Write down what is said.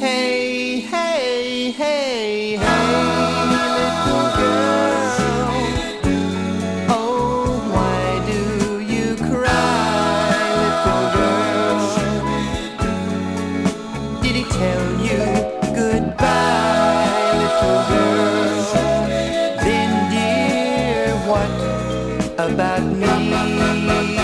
Hey, hey, hey, hey, little girl. Oh, why do you cry, little girl? Did he tell you goodbye, little girl? Then, dear, what about me?